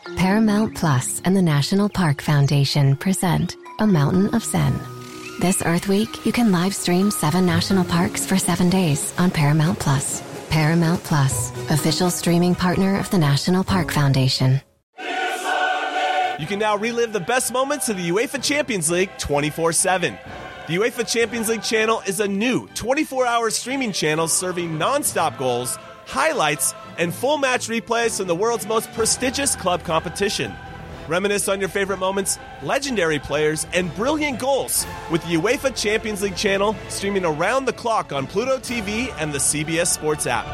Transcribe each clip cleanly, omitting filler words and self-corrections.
Paramount Plus and the National Park Foundation present A Mountain of Zen. This Earth Week, you can live stream 7 national parks for 7 days on Paramount Plus. Paramount Plus, official streaming partner of the National Park Foundation. You can now relive the best moments of the UEFA Champions League 24/7. The UEFA Champions League channel is a new 24-hour streaming channel serving non-stop goals, highlights, and full match replays from the world's most prestigious club competition. Reminisce on your favorite moments, legendary players, and brilliant goals with the UEFA Champions League channel streaming around the clock on Pluto TV and the CBS Sports app.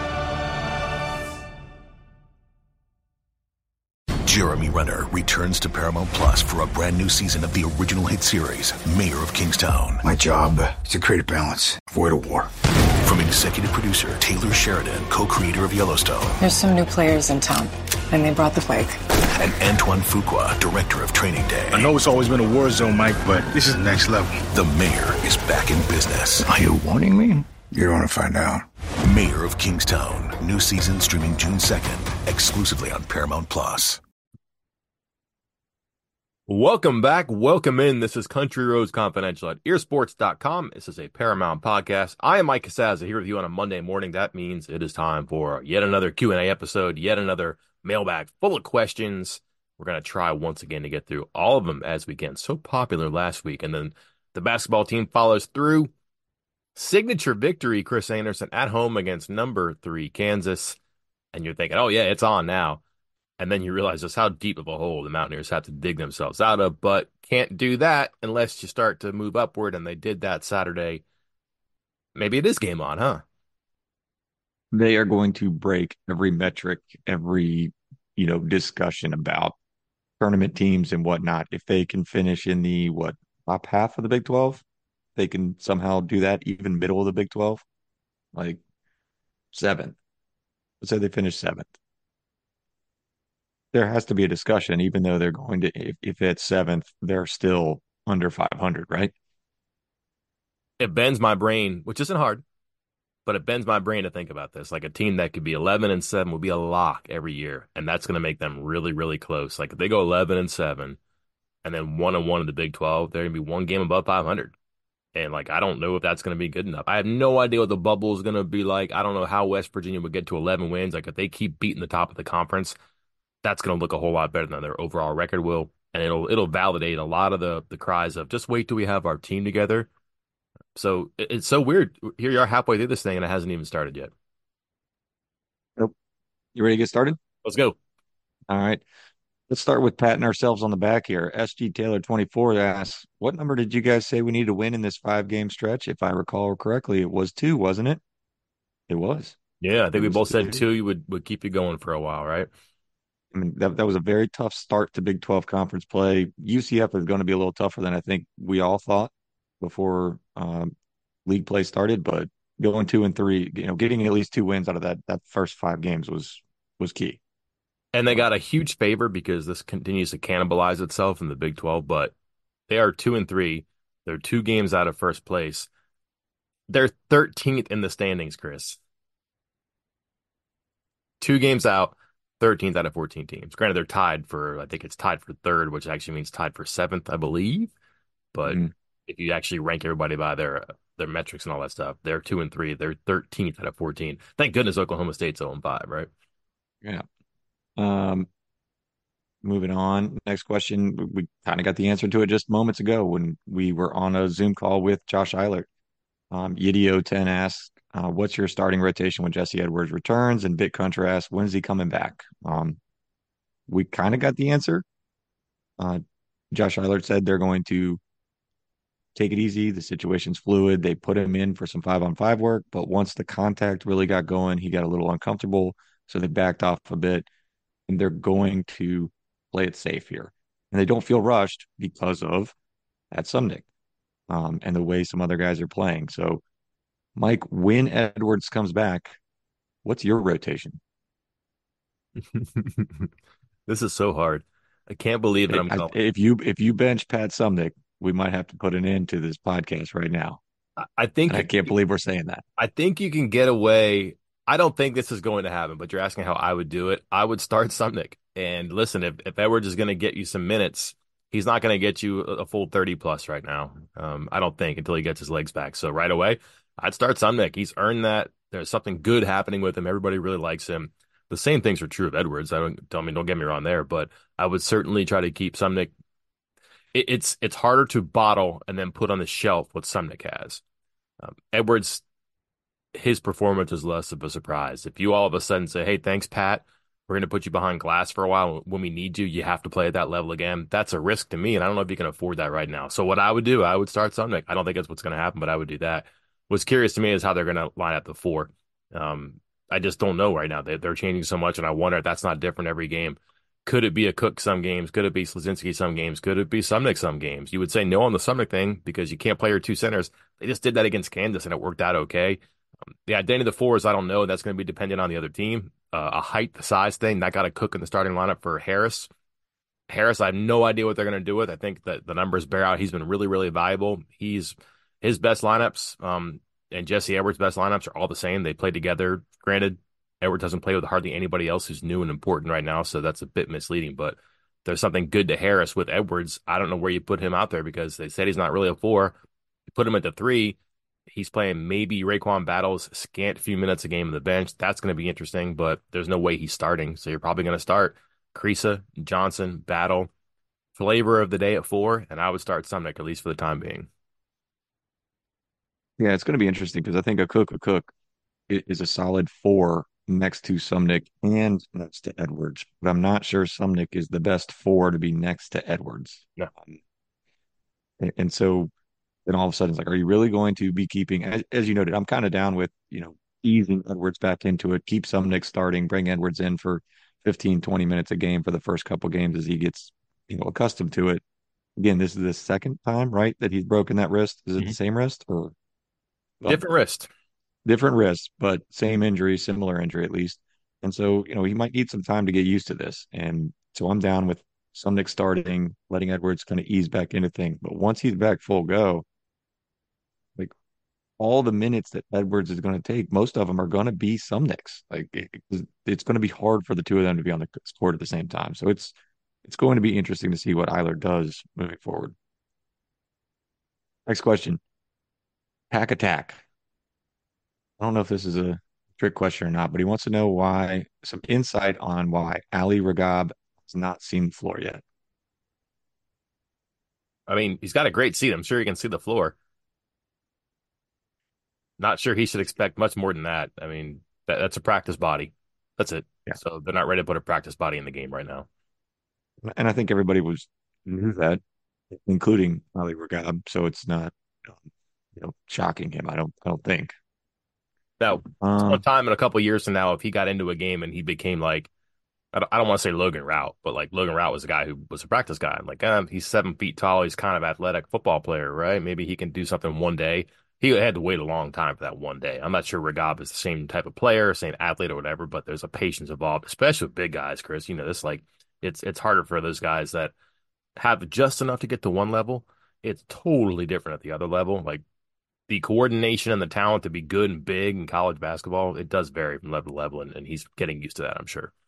Jeremy Renner returns to Paramount Plus for a brand new season of the original hit series, Mayor of Kingstown. My job is to create a balance, avoid a war. From executive producer Taylor Sheridan, co-creator of Yellowstone. There's some new players in town, and they brought the plague. And Antoine Fuqua, director of Training Day. I know it's always been a war zone, Mike, but this is next level. The Mayor is back in business. Are you warning me? You're going to find out. Mayor of Kingstown. New season streaming June 2nd, exclusively on Paramount Plus. Welcome back. Welcome in. This is Country Roads Confidential at earsports.com. This is a Paramount podcast. I am Mike Casazza here with you on a Monday morning. That means it is time for yet another Q&A episode, yet another mailbag full of questions. We're going to try once again to get through all of them as we can. So popular last week. And then the basketball team follows through. Signature victory, Chris Anderson, at home against number 3 Kansas. And you're thinking, oh yeah, it's on now. And then you realize just how deep of a hole the Mountaineers have to dig themselves out of, but can't do that unless you start to move upward, and they did that Saturday. Maybe it is game on, huh? They are going to break every metric, every, discussion about tournament teams and whatnot. If they can finish in the, top half of the Big 12, they can somehow do that, even middle of the Big 12, like 7th. Let's say they finish 7th. There has to be a discussion, even though they're going to, if it's 7th, they're still under 500, right? It bends my brain, which isn't hard, but it bends my brain to think about this. Like a team that could be 11-7 will be a lock every year, and that's going to make them really, really close. Like if they go 11-7 and then 1-1 in the Big 12, they're going to be one game above 500. And I don't know if that's going to be good enough. I have no idea what the bubble is going to be like. I don't know how West Virginia would get to 11 wins. Like if they keep beating the top of the conference, that's going to look a whole lot better than their overall record will. And it'll validate a lot of the cries of just wait till we have our team together. So it's so weird. Here you are halfway through this thing and it hasn't even started yet. Nope. You ready to get started? Let's go. All right. Let's start with patting ourselves on the back here. SG Taylor 24 asks, what number did you guys say we need to win in this 5-game stretch? If I recall correctly, it was 2, wasn't it? It was. Yeah, I think we both said 2 would keep you going for a while, right? I mean, that was a very tough start to Big 12 conference play. UCF is going to be a little tougher than I think we all thought before league play started, but going 2 and 3, getting at least 2 wins out of that first 5 games was key. And they got a huge favor because this continues to cannibalize itself in the Big 12, but they are 2 and 3. They're 2 games out of first place. They're 13th in the standings, Chris. 2 games out. 13th out of 14 teams. Granted, they're tied for, I think it's tied for 3rd, which actually means tied for 7th, I believe. But if you actually rank everybody by their metrics and all that stuff, they're 2 and 3. They're 13th out of 14. Thank goodness Oklahoma State's 0-5, right? Yeah. Moving on. Next question. We kind of got the answer to it just moments ago when we were on a Zoom call with Josh Eilert. Yidio 10 asks, what's your starting rotation when Jesse Edwards returns? And Bit Country asks, when is he coming back? We kind of got the answer. Josh Eilert said they're going to take it easy. The situation's fluid. They put him in for some 5-on-5 work, but once the contact really got going, he got a little uncomfortable. So they backed off a bit, and they're going to play it safe here. And they don't feel rushed because of that Sumnick and the way some other guys are playing. So, Mike, when Edwards comes back, what's your rotation? This is so hard. I can't believe that if you bench Pat Sumnick, we might have to put an end to this podcast right now. I can't believe we're saying that. I think you can get away. I don't think this is going to happen, but you're asking how I would do it. I would start Sumnick. And listen, if Edwards is going to get you some minutes, he's not going to get you a full 30 plus right now. I don't think until he gets his legs back. So right away, I'd start Sumnick. He's earned that. There's something good happening with him. Everybody really likes him. The same things are true of Edwards. Don't get me wrong there, but I would certainly try to keep Sumnick. It's harder to bottle and then put on the shelf what Sumnick has. Edwards, his performance is less of a surprise. If you all of a sudden say, "Hey, thanks, Pat, we're going to put you behind glass for a while. When we need you, you have to play at that level again." That's a risk to me, and I don't know if you can afford that right now. So what I would do, I would start Sumnick. I don't think that's what's going to happen, but I would do that. What's curious to me is how they're going to line up the four. I just don't know right now. They're changing so much, and I wonder if that's not different every game. Could it be a Cook some games? Could it be Slazinski some games? Could it be Sumnick some games? You would say no on the Sumnick thing because you can't play your two centers. They just did that against Kansas, and it worked out okay. The identity of the fours, I don't know. That's going to be dependent on the other team. A height, size thing, that got a Cook in the starting lineup for Harris. Harris, I have no idea what they're going to do with. I think that the numbers bear out. He's been really, really valuable. His best lineups and Jesse Edwards' best lineups are all the same. They play together. Granted, Edwards doesn't play with hardly anybody else who's new and important right now, so that's a bit misleading. But there's something good to Harris with Edwards. I don't know where you put him out there because they said he's not really a 4. You put him at the 3. He's playing maybe Raekwon Battles, scant few minutes a game on the bench. That's going to be interesting, but there's no way he's starting. So you're probably going to start Kriisa, Johnson, Battle, flavor of the day at 4, and I would start Sumnick, at least for the time being. Yeah, it's going to be interesting because I think a Cook is a solid 4 next to Sumnick and next to Edwards, but I'm not sure Sumnick is the best 4 to be next to Edwards. No. And so then all of a sudden it's like, are you really going to be keeping, as you noted, I'm kind of down with, easing Edwards back into it, keep Sumnick starting, bring Edwards in for 15, 20 minutes a game for the first couple games as he gets, accustomed to it. Again, this is the second time, right, that he's broken that wrist. Is it the same wrist or different wrist? Different wrist, but same injury, similar injury at least. And so, he might need some time to get used to this. And so I'm down with Sumnick starting, letting Edwards kind of ease back into things. But once he's back full go, like all the minutes that Edwards is going to take, most of them are going to be Sumnick's. Like it's going to be hard for the two of them to be on the court at the same time. So it's going to be interesting to see what Eilert does moving forward. Next question. Pack attack. I don't know if this is a trick question or not, but he wants to know some insight on why Ali Ragab has not seen the floor yet. I mean, he's got a great seat. I'm sure he can see the floor. Not sure he should expect much more than that. I mean, that's a practice body. That's it. Yeah. So they're not ready to put a practice body in the game right now. And I think everybody knew that, including Ali Ragab. So it's not, shocking him. I don't think. Now, one time in a couple of years from now, if he got into a game and he became like, I don't want to say Logan Rout, but like Logan Rout was a guy who was a practice guy. I'm like, he's 7 feet tall. He's kind of athletic football player, right? Maybe he can do something one day. He had to wait a long time for that one day. I'm not sure Ragab is the same type of player, same athlete or whatever, but there's a patience involved, especially with big guys, Chris. This like it's harder for those guys that have just enough to get to one level. It's totally different at the other level. Like the coordination and the talent to be good and big in college basketball, it does vary from level to level, and he's getting used to that, I'm sure.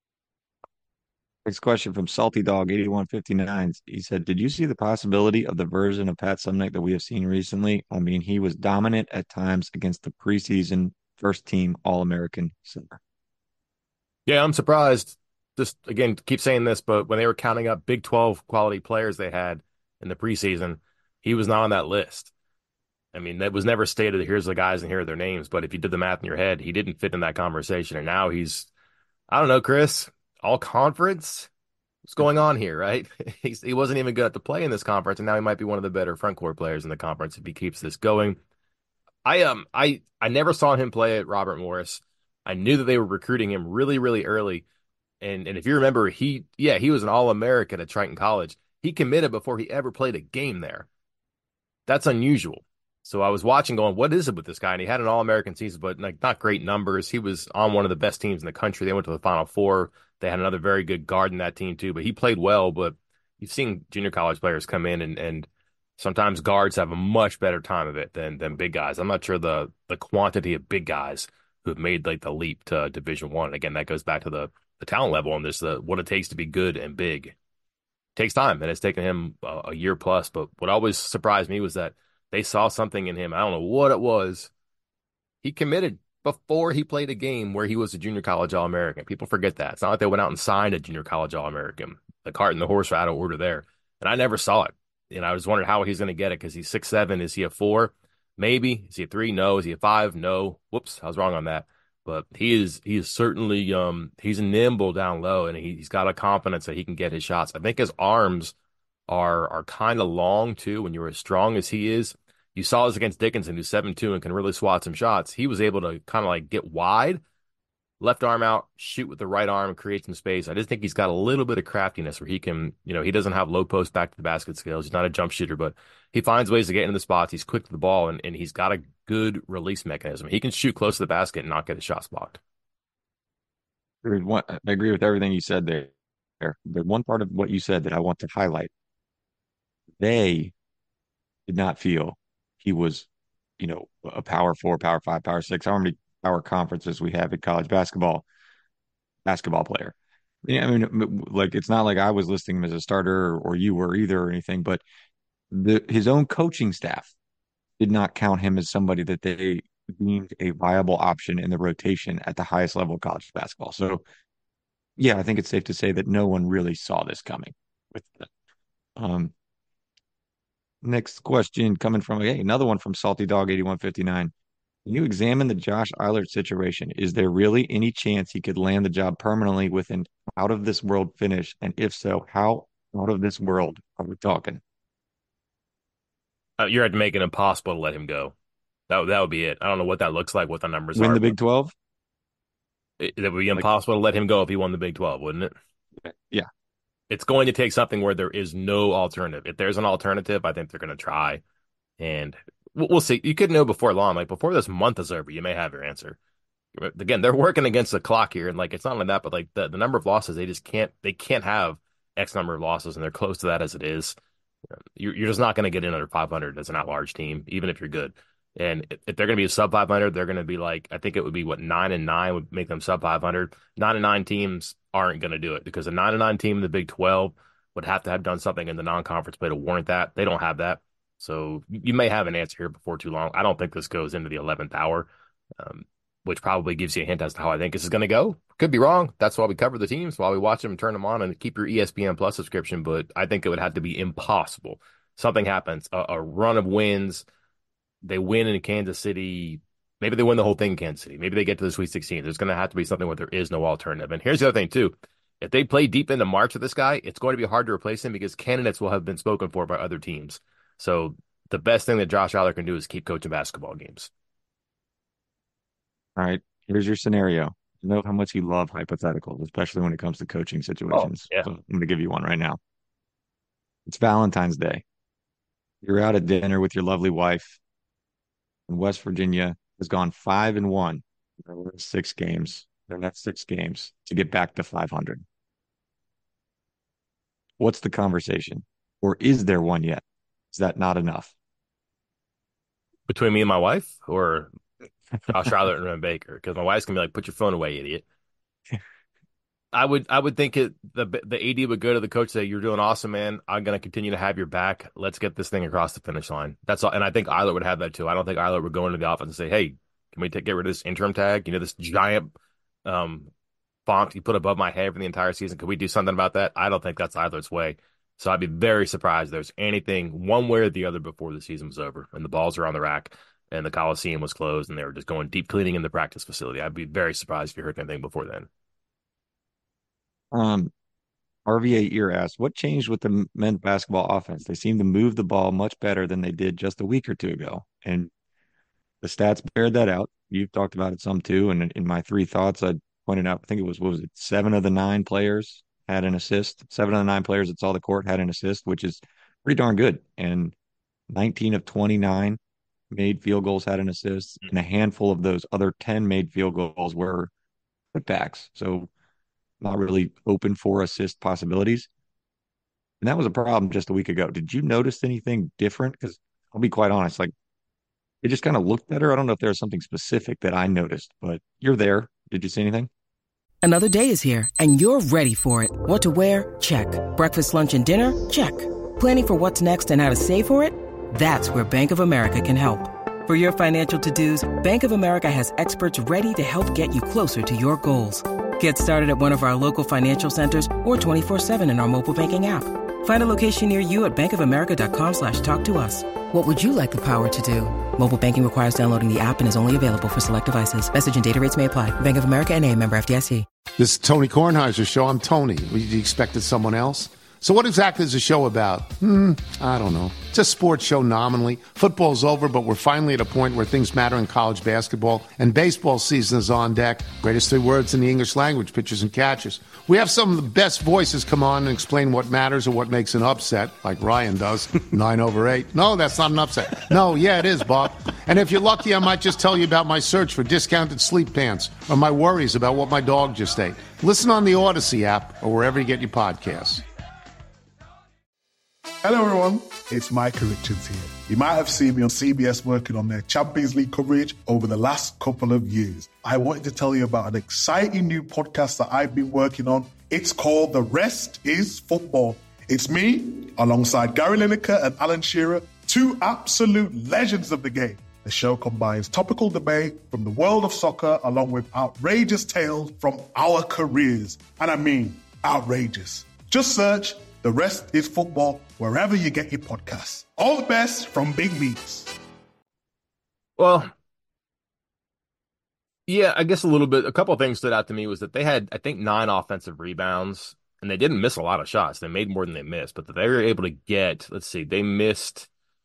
Next question from Salty Dog 8159. He said, did you see the possibility of the version of Pat Sumnick that we have seen recently? I mean, he was dominant at times against the preseason first-team All-American center. Yeah, I'm surprised. Just, again, keep saying this, but when they were counting up Big 12 quality players they had in the preseason, he was not on that list. I mean, that was never stated, here's the guys and here are their names. But if you did the math in your head, he didn't fit in that conversation. And now he's, I don't know, Chris, all conference? What's going on here, right? He wasn't even good at the play in this conference, and now he might be one of the better front court players in the conference if he keeps this going. I never saw him play at Robert Morris. I knew that they were recruiting him really, really early. And if you remember, he was an All-American at Triton College. He committed before he ever played a game there. That's unusual. So I was watching going, what is it with this guy? And he had an All-American season, but like not great numbers. He was on one of the best teams in the country. They went to the Final Four. They had another very good guard in that team too, but he played well. But you've seen junior college players come in and sometimes guards have a much better time of it than big guys. I'm not sure the quantity of big guys who have made like the leap to Division I. Again, that goes back to the the talent level on this, what it takes to be good and big. It takes time, and it's taken him a year plus. But what always surprised me was that they saw something in him. I don't know what it was. He committed before he played a game where he was a junior college All-American. People forget that. It's not like they went out and signed a junior college All-American. The cart and the horse were out of order there. And I never saw it. And I was wondering how he's going to get it because he's 6'7". Is he a 4? Maybe. Is he a 3? No. Is he a 5? No. Whoops, I was wrong on that. But he is certainly he's nimble down low, and he's got a confidence that he can get his shots. I think his arms are kind of long too. When you're as strong as he is, you saw this against Dickinson, who's 7'2" and can really swat some shots. He was able to kind of like get wide, left arm out, shoot with the right arm, create some space. I just think he's got a little bit of craftiness where he can, he doesn't have low post back to the basket skills. He's not a jump shooter, but he finds ways to get into the spots. He's quick to the ball, and he's got a good release mechanism. He can shoot close to the basket and not get his shots blocked. I agree with everything you said there. The one part of what you said that I want to highlight, they did not feel he was, a power 4, power 5, power 6, how many power conferences we have at college basketball player. Yeah, I mean, like, it's not like I was listing him as a starter or you were either or anything, but his own coaching staff did not count him as somebody that they deemed a viable option in the rotation at the highest level of college basketball. So, yeah, I think it's safe to say that no one really saw this coming. Next question coming from another one from Salty Dog 8159. Can you examine the Josh Eilert situation? Is there really any chance he could land the job permanently with an out of this world finish? And if so, how out of this world are we talking? You're at making it impossible to let him go. That would be it. I don't know what that looks like, what the numbers are. Win the Big 12? It would be impossible to let him go if he won the Big 12, wouldn't it? Yeah. It's going to take something where there is no alternative. If there's an alternative, I think they're going to try. And we'll see. You could know before long. Like, before this month is over, you may have your answer. Again, they're working against the clock here. And, like, it's not like that, but, like, the number of losses, they can't have X number of losses, and they're close to that as it is. You're just not going to get in under 500 as an at-large team, even if you're good. And if they're going to be a sub 500, they're going to be like, I think it would be 9-9 would make them sub 500. 9-9 teams aren't going to do it because a 9-9 team in the Big 12 would have to have done something in the non-conference play to warrant that. They don't have that. So you may have an answer here before too long. I don't think this goes into the 11th hour, which probably gives you a hint as to how I think this is going to go. Could be wrong. That's why we cover the teams, while we watch them, turn them on, and keep your ESPN Plus subscription. But I think it would have to be impossible. Something happens, a run of wins. They win in Kansas City. Maybe they win the whole thing in Kansas City. Maybe they get to the Sweet 16. There's going to have to be something where there is no alternative. And here's the other thing, too. If they play deep into March with this guy, it's going to be hard to replace him because candidates will have been spoken for by other teams. So the best thing that Josh Eilert can do is keep coaching basketball games. All right, here's your scenario. You know how much you love hypotheticals, especially when it comes to coaching situations. Oh, yeah. So I'm going to give you one right now. It's Valentine's Day. You're out at dinner with your lovely wife, and West Virginia has gone 5-1 in their 6 games. Their next 6 games to get back to 500. What's the conversation? Or is there one yet? Is that not enough? Between me and my wife, or Josh Eilert and Rem Baker? Because my wife's going to be like, put your phone away, idiot. I would think the AD would go to the coach and say, you're doing awesome, man. I'm going to continue to have your back. Let's get this thing across the finish line. That's all. And I think Eilert would have that too. I don't think Eilert would go into the office and say, hey, can we get rid of this interim tag? This giant font you put above my head for the entire season. Could we do something about that? I don't think that's Eilert's way. So I'd be very surprised if there's anything one way or the other before the season was over and the balls are on the rack and the Coliseum was closed and they were just going deep cleaning in the practice facility. I'd be very surprised if you heard anything before then. RVA Ear asked, what changed with the men's basketball offense? They seem to move the ball much better than they did just a week or two ago. And the stats bear that out. You've talked about it some too. And in my 3 thoughts, I pointed out, I think it was, 7 of the 9 players had an assist. 7 of the 9 players that saw the court had an assist, which is pretty darn good. And 19 of 29 made field goals had an assist. And a handful of those other 10 made field goals were putbacks. So not really open for assist possibilities. And that was a problem just a week ago. Did you notice anything different? Because I'll be quite honest, like, it just kind of looked better. I don't know if there was something specific that I noticed, but you're there. Did you see anything? Another day is here, and you're ready for it. What to wear? Check. Breakfast, lunch, and dinner? Check. Planning for what's next and how to save for it? That's where Bank of America can help. For your financial to-dos, Bank of America has experts ready to help get you closer to your goals. Get started at one of our local financial centers or 24/7 in our mobile banking app. Find a location near you at bankofamerica.com/talktous. What would you like the power to do? Mobile banking requires downloading the app and is only available for select devices. Message and data rates may apply. Bank of America N.A., member FDIC. This is Tony Kornheiser's show. I'm Tony. You expected someone else? So what exactly is the show about? I don't know. It's a sports show nominally. Football's over, but we're finally at a point where things matter in college basketball, and baseball season is on deck. Greatest three words in the English language, pitchers and catchers. We have some of the best voices come on and explain what matters or what makes an upset, like Ryan does, 9/8. No, that's not an upset. No, yeah, it is, Bob. And if you're lucky, I might just tell you about my search for discounted sleep pants or my worries about what my dog just ate. Listen on the Odyssey app or wherever you get your podcasts. Hello everyone, it's Micah Richards here. You might have seen me on CBS working on their Champions League coverage over the last couple of years. I wanted to tell you about an exciting new podcast that I've been working on. It's called The Rest is Football. It's me, alongside Gary Lineker and Alan Shearer, two absolute legends of the game. The show combines topical debate from the world of soccer along with outrageous tales from our careers. And I mean outrageous. Just search The Rest is Football wherever you get your podcasts. All the best from Big Meats. Well, yeah, I guess a couple of things stood out to me was that they had, I think, 9 offensive rebounds, and they didn't miss a lot of shots. They made more than they missed, but they were able to get, they missed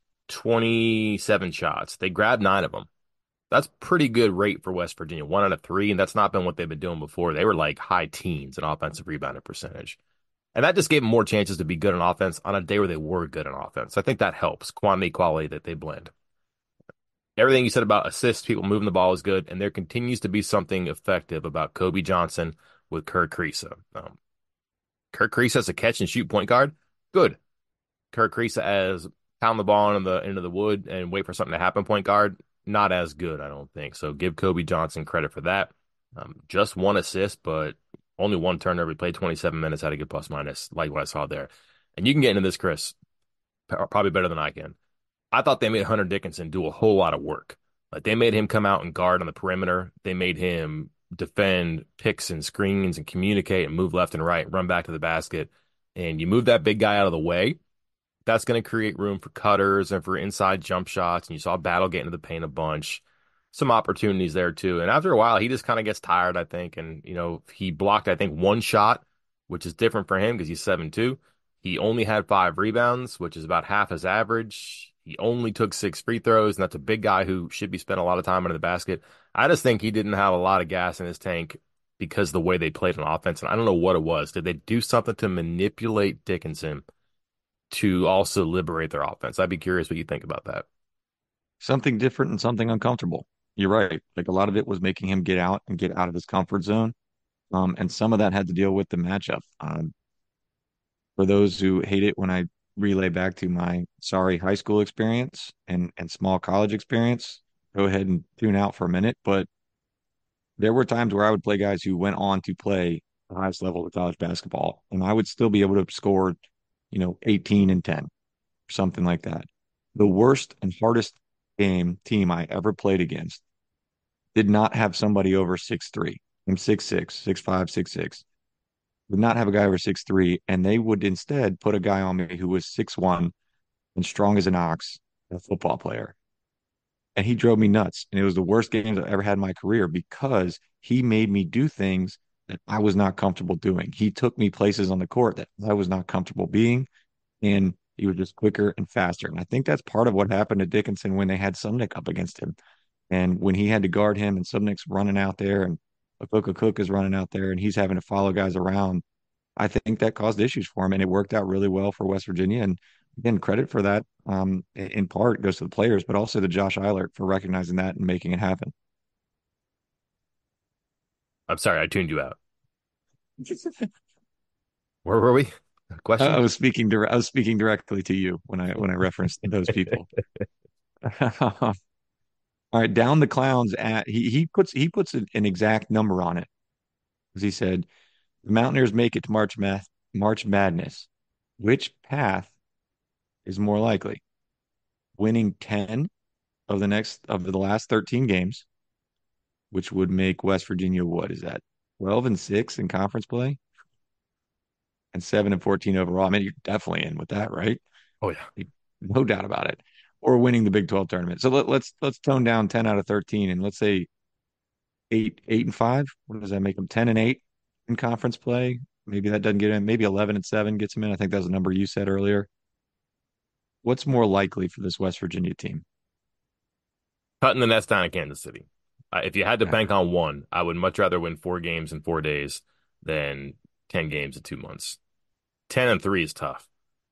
27 shots. They grabbed 9 of them. That's pretty good rate for West Virginia, 1 out of 3, and that's not been what they've been doing before. They were like high teens in offensive rebounding percentage. And that just gave them more chances to be good on offense on a day where they were good on offense. I think that helps. Quantity, quality, that they blend. Everything you said about assists, people moving the ball is good, and there continues to be something effective about Kobe Johnson with Kerr Kriisa. Kerr Kriisa as a catch-and-shoot point guard, good. Kerr Kriisa as pound the ball into the wood and wait for something to happen point guard, not as good, I don't think. So give Kobe Johnson credit for that. Just 1 assist, but only 1 turnover. He played 27 minutes, had a good plus-minus, like what I saw there. And you can get into this, Chris, probably better than I can. I thought they made Hunter Dickinson do a whole lot of work. Like, they made him come out and guard on the perimeter. They made him defend picks and screens and communicate and move left and right, run back to the basket. And you move that big guy out of the way, that's going to create room for cutters and for inside jump shots. And you saw Battle get into the paint a bunch. Some opportunities there too. And after a while, he just kind of gets tired, I think. And, he blocked, I think, 1 shot, which is different for him because he's 7'2". He only had 5 rebounds, which is about half his average. He only took 6 free throws, and that's a big guy who should be spending a lot of time under the basket. I just think he didn't have a lot of gas in his tank because of the way they played on offense. And I don't know what it was. Did they do something to manipulate Dickinson to also liberate their offense? I'd be curious what you think about that. Something different and something uncomfortable. You're right. Like, a lot of it was making him get out of his comfort zone. And some of that had to deal with the matchup. For those who hate it when I relay back to my sorry high school experience and small college experience, go ahead and tune out for a minute. But there were times where I would play guys who went on to play the highest level of college basketball, and I would still be able to score, 18 and 10, or something like that. The worst and hardest team I ever played against did not have somebody over 6'3". I'm 6'6", 6'5", 6'6". Did not have a guy over 6'3", and they would instead put a guy on me who was 6'1" and strong as an ox, a football player. And he drove me nuts. And it was the worst games I've ever had in my career because he made me do things that I was not comfortable doing. He took me places on the court that I was not comfortable being, and he was just quicker and faster. And I think that's part of what happened to Dickinson when they had Sumnick up against him. And when he had to guard him and Sumnick's running out there and Akok Cook is running out there and he's having to follow guys around, I think that caused issues for him. And it worked out really well for West Virginia. And again, credit for that in part goes to the players, but also to Josh Eilert for recognizing that and making it happen. I'm sorry, I tuned you out. Where were we? Question? I was speaking directly to you when I referenced those people. All right, down the clowns at he puts an exact number on it. Because he said, the Mountaineers make it to March Madness. Which path is more likely? Winning 10 of the last 13 games, which would make West Virginia, what is that? 12-6 in conference play and 7-14 overall. I mean, you're definitely in with that, right? Oh yeah. No doubt about it. Or winning the Big 12 tournament. So let's tone down 10 out of 13 and let's say 8-5. What does that make them? 10-8 in conference play. Maybe that doesn't get in. Maybe 11-7 gets them in. I think that was the number you said earlier. What's more likely for this West Virginia team? Cutting the nets down in Kansas City. If you had to bank on one, I would much rather win 4 games in 4 days than 10 games in 2 months. 10-3 is tough.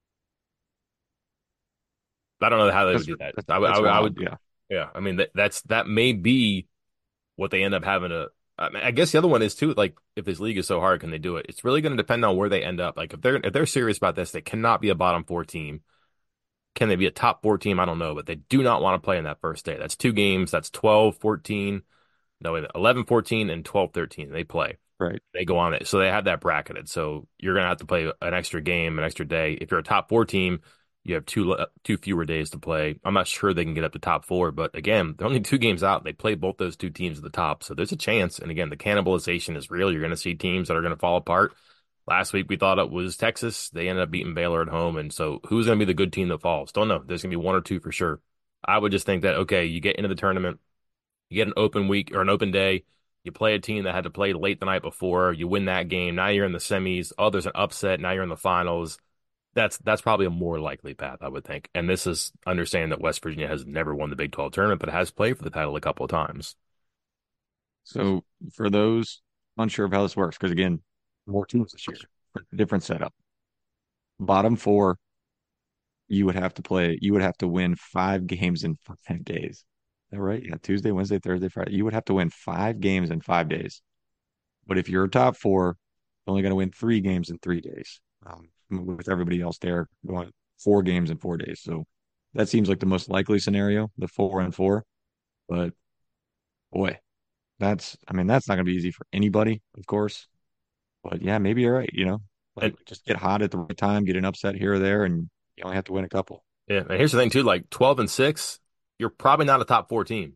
I don't know how they would do that. I would, yeah. I mean, that may be what they end up having to. I guess the other one is too. Like, if this league is so hard, can they do it? It's really going to depend on where they end up. Like, if they're serious about this, they cannot be a bottom 4 team. Can they be a top 4 team? I don't know, but they do not want to play in that first day. That's 2 games. That's 12-14. No, 11-14 and 12-13. They play. Right. They go on it. So they have that bracketed. So you're going to have to play an extra game, an extra day. If you're a top 4 team, you have two fewer days to play. I'm not sure they can get up to top 4, but again, they're only 2 games out. They play both those 2 teams at the top. So there's a chance. And again, the cannibalization is real. You're going to see teams that are going to fall apart. Last week, we thought it was Texas. They ended up beating Baylor at home. And so who's going to be the good team that falls? Don't know. There's going to be 1 or 2 for sure. I would just think that, okay, you get into the tournament, you get an open week or an open day, you play a team that had to play late the night before, you win that game. Now you're in the semis. Oh, there's an upset. Now you're in the finals. That's probably a more likely path, I would think. And this is understanding that West Virginia has never won the Big 12 tournament, but has played for the title a couple of times. So for those unsure of how this works, because again, more teams this year, different setup. Bottom 4, you would have to win 5 games in 5 days. Is that right? Yeah, Tuesday, Wednesday, Thursday, Friday. You would have to win 5 games in 5 days. But if you're a top 4, you're only going to win 3 games in 3 days. With everybody else there going 4 games in 4 days. So that seems like the most likely scenario, the 4-4. But boy, that's not going to be easy for anybody, of course. But yeah, maybe you're right. Just get hot at the right time, get an upset here or there, and you only have to win a couple. Yeah, and here's the thing too: like 12-6, you're probably not a top 4 team.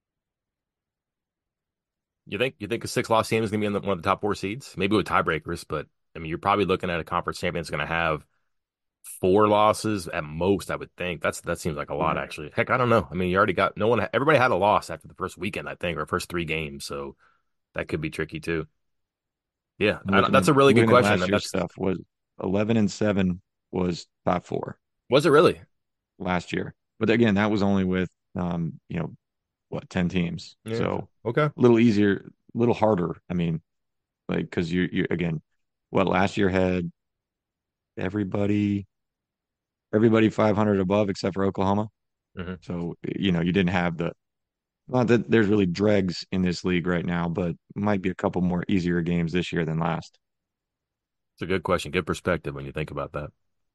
You think a 6-loss team is going to be in one of the top 4 seeds? Maybe with tiebreakers, but I mean, you're probably looking at a conference champion that's going to have 4 losses at most. I would think that seems like a lot, actually. Heck, I don't know. I mean, you already got everybody had a loss after the first weekend, I think, or first 3 games, so that could be tricky too. Yeah, that's a really good question. Last year's stuff was 11-7 was top 4. Was it really last year? But again, that was only with 10 teams. Yeah. So okay, a little easier, a little harder. I mean, like because you again, last year had everybody 500 above except for Oklahoma. Mm-hmm. So you didn't have not that there's really dregs in this league right now, but might be a couple more easier games this year than last. It's a good question. Good perspective when you think about that.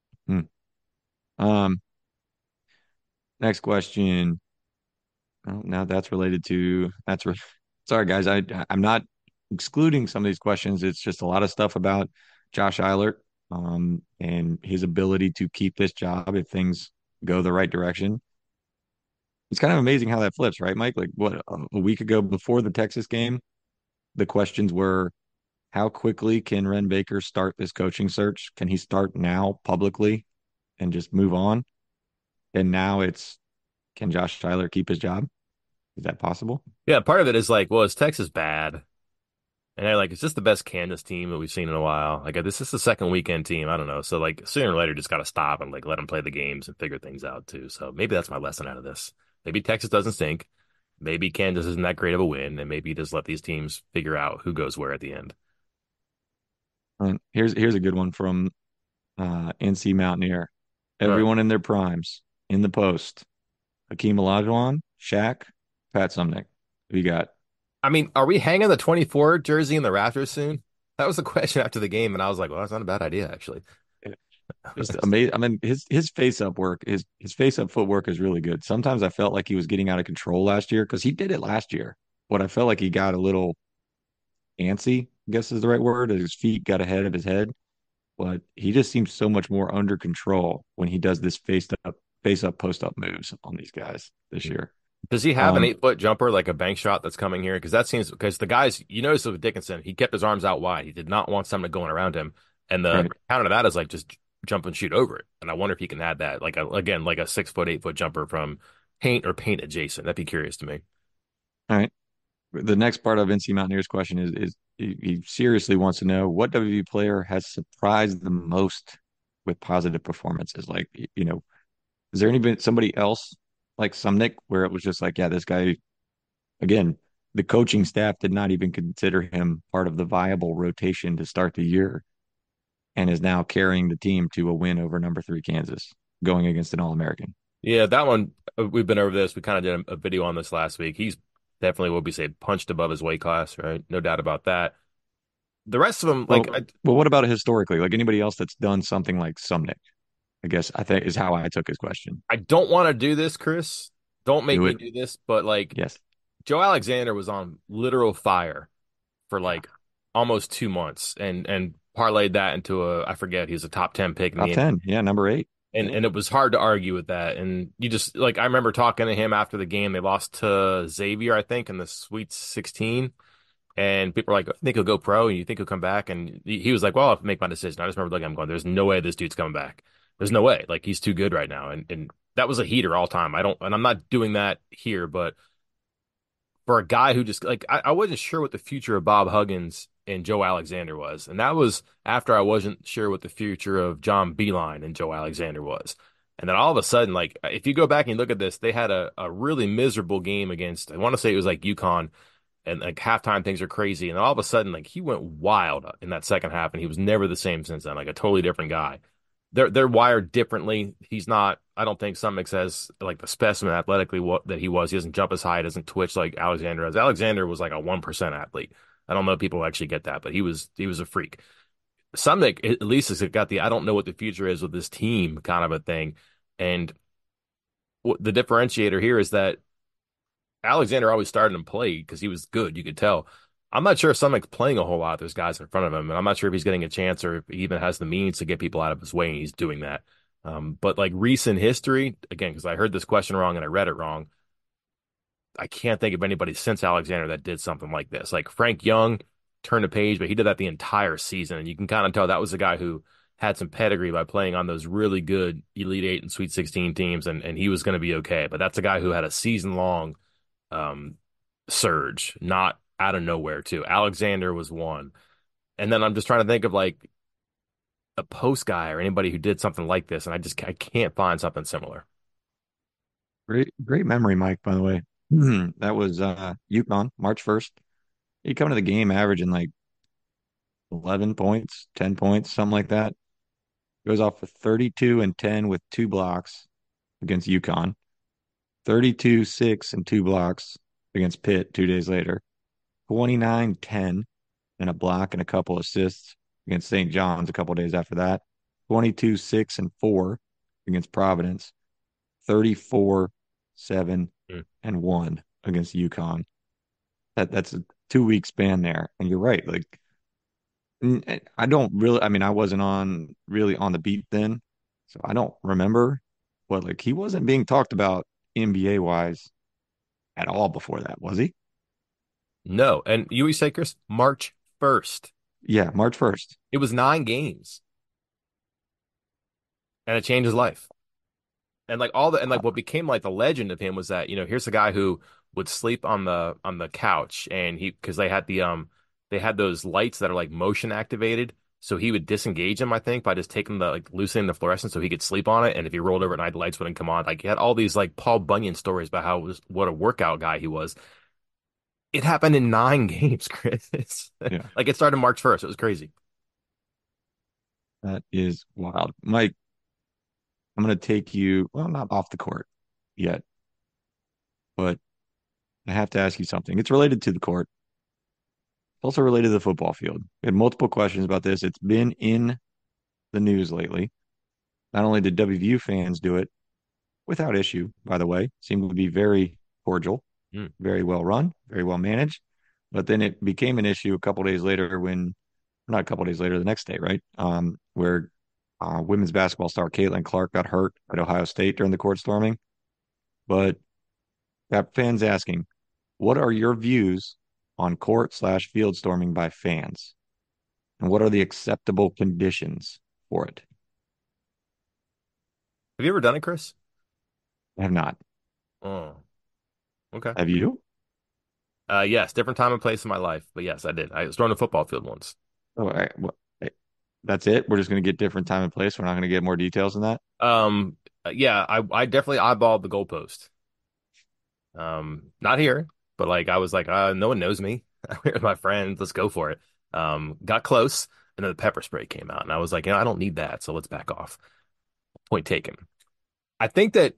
Next question. Oh, now that's related to sorry guys, I'm not excluding some of these questions. It's just a lot of stuff about Josh Eilert and his ability to keep this job if things go the right direction. It's kind of amazing how that flips, right, Mike? Like a week ago before the Texas game, the questions were, how quickly can Ren Baker start this coaching search? Can he start now publicly and just move on? And now it's, can Josh Eilert keep his job? Is that possible? Yeah, part of it is like, well, is Texas bad? And they're like, it's just the best Kansas team that we've seen in a while. Like, this is the second weekend team. I don't know. So, like, sooner or later, just got to stop and, like, let them play the games and figure things out, too. So maybe that's my lesson out of this. Maybe Texas doesn't stink. Maybe Kansas isn't that great of a win. And maybe just let these teams figure out who goes where at the end. Here's a good one from NC Mountaineer. Everyone in their primes in the post. Hakeem Olajuwon, Shaq, Pat Sumnick. Who you got? I mean, are we hanging the 24 jersey in the rafters soon? That was the question after the game, and I was like, well, that's not a bad idea, actually. Just amazing. I mean, his face-up work, his face-up footwork is really good. Sometimes I felt like he was getting out of control last year because he did it last year. But I felt like he got a little antsy I guess is the right word. His feet got ahead of his head, but he just seems so much more under control when he does this face up, post up moves on these guys this year. Does he have an 8-foot jumper, like a bank shot that's coming here? Because the guys, you notice with Dickinson, he kept his arms out wide. He did not want someone going around him. And the counter to that is like just jump and shoot over it. And I wonder if he can add that, like a 6-foot, 8-foot jumper from paint or paint adjacent. That'd be curious to me. All right. The next part of NC Mountaineers question is he seriously wants to know what WV player has surprised the most with positive performances. Like, is there been somebody else like Sumnick where it was just like, yeah, this guy, again, the coaching staff did not even consider him part of the viable rotation to start the year and is now carrying the team to a win over number 3 Kansas going against an All-American. Yeah, that one, we've been over this. We kind of did a video on this last week. He's definitely what we say punched above his weight class, right? No doubt about that. The rest of them, what about historically? Like anybody else that's done something like Sumnick? I guess I think is how I took his question. I don't want to do this, Chris. Don't make me do this, but yes, Joe Alexander was on literal fire for like almost 2 months and parlayed that into I forget, he was a top 10 pick. Top 10, yeah, number 8. And it was hard to argue with that. And you just I remember talking to him after the game. They lost to Xavier, I think, in the Sweet 16. And people were like, I think he'll go pro and you think he'll come back. And he was like, well, I'll have to make my decision. I just remember looking at him going, there's no way this dude's coming back. There's no way. Like, he's too good right now. And that was a heater all time. I'm not doing that here, but for a guy who just I wasn't sure what the future of Bob Huggins and Joe Alexander was. And that was after I wasn't sure what the future of John Beilein and Joe Alexander was. And then all of a sudden, like, if you go back and you look at this, they had a really miserable game against, I want to say it was like UConn, and like halftime things are crazy. And all of a sudden, like, he went wild in that second half and he was never the same since then, like a totally different guy. They're wired differently. He's not, I don't think Sumnick says like the specimen athletically that he was. He doesn't jump as high, doesn't twitch like Alexander does. Alexander was like a 1% athlete. I don't know if people actually get that, but he was a freak. Sumnick at least has got the I don't know what the future is with this team kind of a thing. And the differentiator here is that Alexander always started and played because he was good. You could tell. I'm not sure if Sumnick's playing a whole lot. There's guys in front of him, and I'm not sure if he's getting a chance or if he even has the means to get people out of his way, and he's doing that. But like recent history, again, because I heard this question wrong and I read it wrong, I can't think of anybody since Alexander that did something like this. Like Frank Young turned a page, but he did that the entire season, and you can kind of tell that was a guy who had some pedigree by playing on those really good Elite 8 and Sweet 16 teams, and he was going to be okay. But that's a guy who had a season-long surge, not out of nowhere too. Alexander was one. And then I'm just trying to think of like a post guy or anybody who did something like this, and I can't find something similar. Great memory, Mike, by the way. That was UConn, March 1st. He come to the game averaging like 11 points, 10 points, something like that. Goes off for 32 and 10 with 2 blocks against UConn. 32, 6 and 2 blocks against Pitt 2 days later. 29, 10 and a block and a couple assists against St. John's a couple days after that. 22, 6 and 4 against Providence. 34, 7 and 1 against UConn. That's a 2-week span there. And you're right. Like, I wasn't really on the beat then, so I don't remember, but like he wasn't being talked about NBA wise at all before that, was he? No. And you always say, Chris, March 1st. Yeah, March 1st. It was 9 games. And it changed his life. And like what became like the legend of him was that, here's a guy who would sleep on the couch, and because they had those lights that are like motion activated. So he would disengage them, I think, by just taking loosening the fluorescent so he could sleep on it. And if he rolled over at night, the lights wouldn't come on. Like, he had all these like Paul Bunyan stories about what a workout guy he was. It happened in 9 games, Chris. Yeah. Like, it started March 1st. It was crazy. That is wild. Mike, I'm going to take you, well, not off the court yet, but I have to ask you something. It's related to the court. It's also related to the football field. We had multiple questions about this. It's been in the news lately. Not only did WVU fans do it without issue, by the way, seemed to be very cordial, very well run, very well managed. But then it became an issue a couple days later not a couple days later, the next day, right? Where women's basketball star Caitlin Clark got hurt at Ohio State during the court storming. But got fans asking, what are your views on court/field storming by fans? And what are the acceptable conditions for it? Have you ever done it, Chris? I have not. Oh, okay. Have you? Yes, different time and place in my life, but yes, I did. I stormed a football field once. Oh, that's it? We're just going to get different time and place. We're not going to get more details than that? Yeah, I definitely eyeballed the goalpost. Not here, but like I was like, no one knows me. I'm here with my friends. Let's go for it. Got close, and then the pepper spray came out, and I was like, I don't need that, so let's back off. Point taken. I think that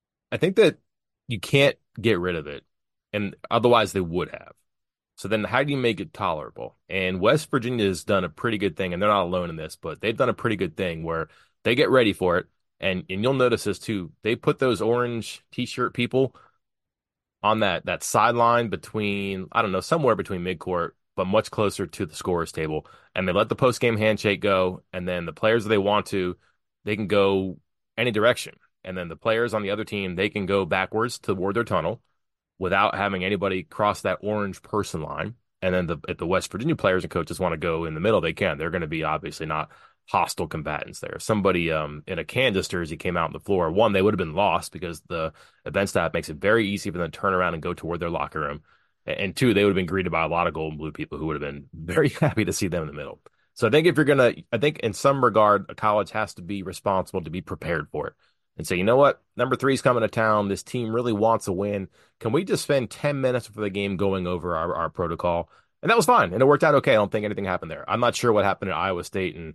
you can't get rid of it, and otherwise they would have. So then how do you make it tolerable? And West Virginia has done a pretty good thing, and they're not alone in this, but they've done a pretty good thing where they get ready for it. And you'll notice this too. They put those orange t-shirt people on that sideline between, I don't know, somewhere between midcourt, but much closer to the scorer's table. And they let the post-game handshake go, and then the players that they want to, they can go any direction. And then the players on the other team, they can go backwards toward their tunnel without having anybody cross that orange person line. And then if the West Virginia players and coaches want to go in the middle, they can. They're going to be obviously not hostile combatants there. If somebody in a Kansas jersey came out on the floor, one, they would have been lost because the event staff makes it very easy for them to turn around and go toward their locker room. And two, they would have been greeted by a lot of gold and blue people who would have been very happy to see them in the middle. So I think I think in some regard, a college has to be responsible to be prepared for it and say, you know what, number 3 is coming to town. This team really wants a win. Can we just spend 10 minutes before the game going over our protocol? And that was fine. And it worked out okay. I don't think anything happened there. I'm not sure what happened at Iowa State and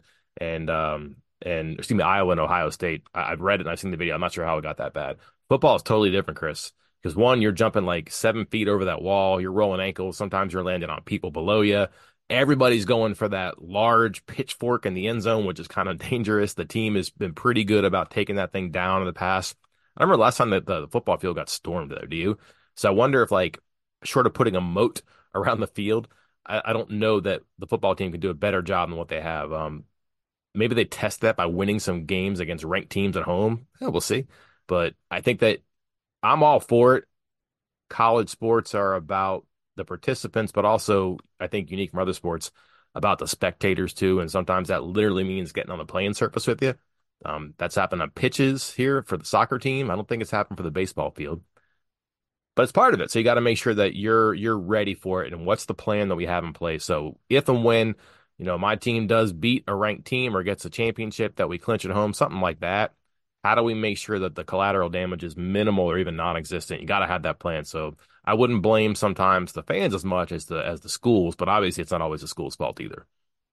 excuse me, Iowa and Ohio State. I've read it and I've seen the video. I'm not sure how it got that bad. Football is totally different, Chris. Because one, you're jumping like 7 feet over that wall. You're rolling ankles. Sometimes you're landing on people below you. Everybody's going for that large pitchfork in the end zone, which is kind of dangerous. The team has been pretty good about taking that thing down in the past. I remember last time that the football field got stormed there. Do you? So I wonder if, like, short of putting a moat around the field, I don't know that the football team can do a better job than what they have. Maybe they test that by winning some games against ranked teams at home. Yeah, we'll see. But I think that I'm all for it. College sports are about the participants, but also, I think, unique from other sports, about the spectators too. And sometimes that literally means getting on the playing surface with you. That's happened on pitches here for the soccer team. I don't think it's happened for the baseball field, but it's part of it. So you got to make sure that you're ready for it. And what's the plan that we have in place? So if and when, my team does beat a ranked team or gets a championship, that we clinch at home, something like that, how do we make sure that the collateral damage is minimal or even non-existent? You got to have that plan. So I wouldn't blame sometimes the fans as much as the schools, but obviously it's not always the school's fault either.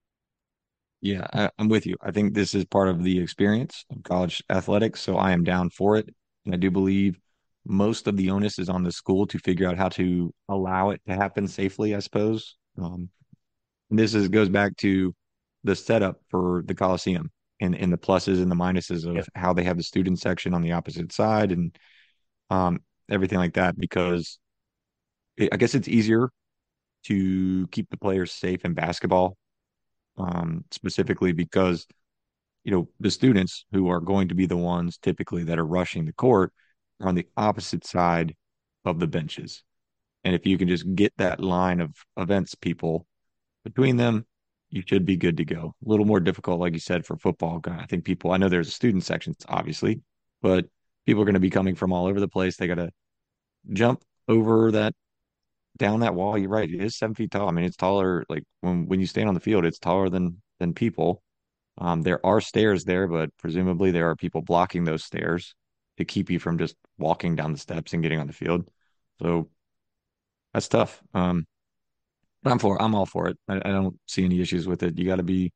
Yeah, I'm with you. I think this is part of the experience of college athletics, so I am down for it. And I do believe most of the onus is on the school to figure out how to allow it to happen safely, I suppose. And goes back to the setup for the Coliseum and the pluses and the minuses of how they have the student section on the opposite side and everything like that, because I guess it's easier to keep the players safe in basketball, specifically because, the students who are going to be the ones typically that are rushing the court are on the opposite side of the benches. And if you can just get that line of events people between them, you should be good to go. A little more difficult, like you said, for football. I know there's a student section, obviously, but people are going to be coming from all over the place. They got to jump over down that wall. You're right. It is 7 feet tall. I mean, it's taller. Like when you stand on the field, it's taller than people. There are stairs there, but presumably there are people blocking those stairs to keep you from just walking down the steps and getting on the field. So that's tough. But I'm all for it. I don't see any issues with it. You got to be,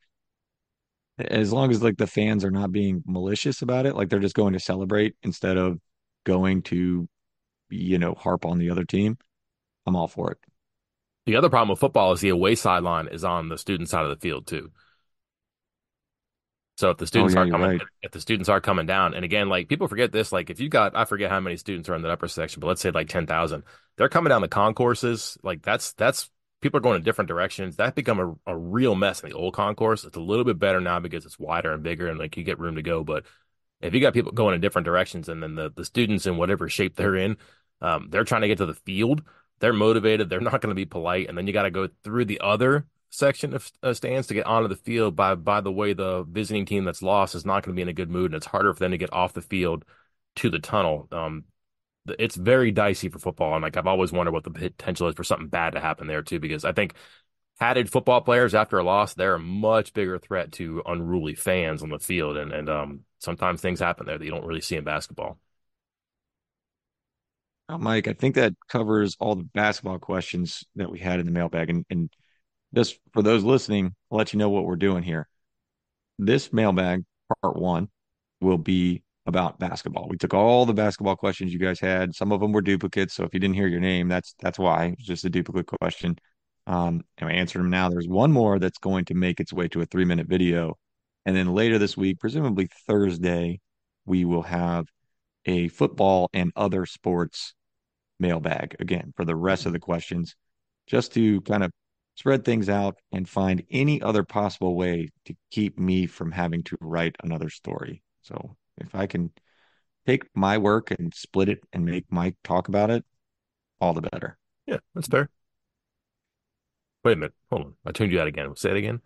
as long as like the fans are not being malicious about it, like they're just going to celebrate instead of going to, harp on the other team. I'm all for it. The other problem with football is the away sideline is on the student side of the field too. So if the students if the students are coming down, and again, like people forget this, like if you got, I forget how many students are in that upper section, but let's say like 10,000, they're coming down the concourses. Like that's people are going in different directions. That become a real mess in the old concourse. It's a little bit better now because it's wider and bigger and like you get room to go. But if you got people going in different directions and then the students in whatever shape they're in, they're trying to get to the field. They're motivated. They're not going to be polite. And then you got to go through the other section of stands to get onto the field. By the way, the visiting team that's lost is not going to be in a good mood, and it's harder for them to get off the field to the tunnel. It's very dicey for football, and like I've always wondered what the potential is for something bad to happen there too, because I think hatted football players after a loss, they're a much bigger threat to unruly fans on the field, and sometimes things happen there that you don't really see in basketball. Mike, I think that covers all the basketball questions that we had in the mailbag. And just for those listening, I'll let you know what we're doing here. This mailbag, part 1, will be about basketball. We took all the basketball questions you guys had. Some of them were duplicates, so if you didn't hear your name, that's why. It was just a duplicate question. And I answered them now. There's one more that's going to make its way to a 3-minute video. And then later this week, presumably Thursday, we will have a football and other sports mailbag again for the rest of the questions, just to kind of spread things out and find any other possible way to keep me from having to write another story. So if I can take my work and split it and make Mike talk about it, all the better. Yeah, that's fair. Wait a minute. Hold on. I tuned you out again. Say it again.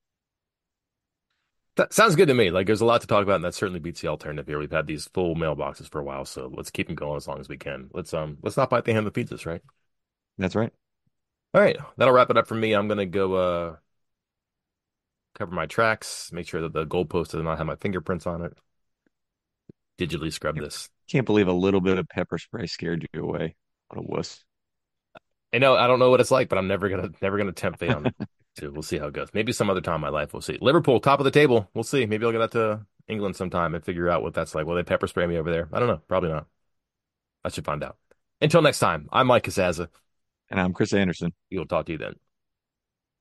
That sounds good to me. Like there's a lot to talk about, and that certainly beats the alternative here. We've had these full mailboxes for a while, so let's keep them going as long as we can. Let's not bite the hand that feeds us, right? That's right. All right, that'll wrap it up for me. I'm gonna go cover my tracks, make sure that the goalpost does not have my fingerprints on it. Digitally scrub this. Can't believe a little bit of pepper spray scared you away. What a wuss. I know I don't know what it's like, but I'm never gonna tempt fate on it. So we'll see how it goes. Maybe some other time in my life we'll see. Liverpool, top of the table. We'll see. Maybe I'll get out to England sometime and figure out what that's like. Will they pepper spray me over there? I don't know. Probably not. I should find out. Until next time, I'm Mike Casazza. And I'm Chris Anderson. We'll talk to you then.